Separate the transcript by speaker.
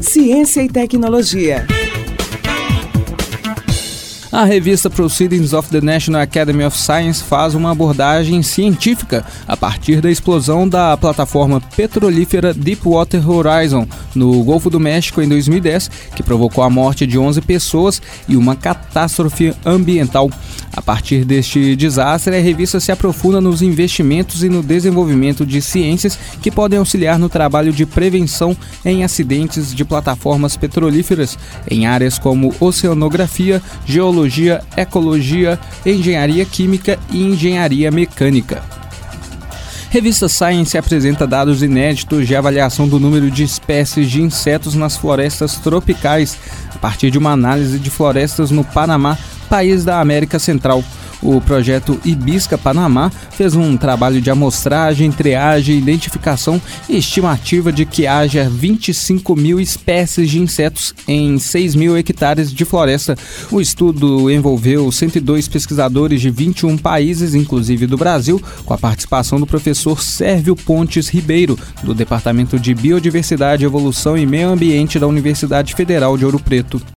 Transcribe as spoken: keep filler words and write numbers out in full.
Speaker 1: Ciência e tecnologia.
Speaker 2: A revista Proceedings of the National Academy of Science faz uma abordagem científica a partir da explosão da plataforma petrolífera Deepwater Horizon no Golfo do México em dois mil e dez, que provocou a morte de onze pessoas e uma catástrofe ambiental. A partir deste desastre, a revista se aprofunda nos investimentos e no desenvolvimento de ciências que podem auxiliar no trabalho de prevenção em acidentes de plataformas petrolíferas em áreas como oceanografia, geologia, ecologia, engenharia química e engenharia mecânica. Revista Science apresenta dados inéditos de avaliação do número de espécies de insetos nas florestas tropicais, a partir de uma análise de florestas no Panamá, país da América Central. O projeto Ibisca Panamá fez um trabalho de amostragem, triagem, identificação e estimativa de que haja vinte e cinco mil espécies de insetos em seis mil hectares de floresta. O estudo envolveu cento e dois pesquisadores de vinte e um países, inclusive do Brasil, com a participação do professor Sérvio Pontes Ribeiro, do Departamento de Biodiversidade, Evolução e Meio Ambiente da Universidade Federal de Ouro Preto.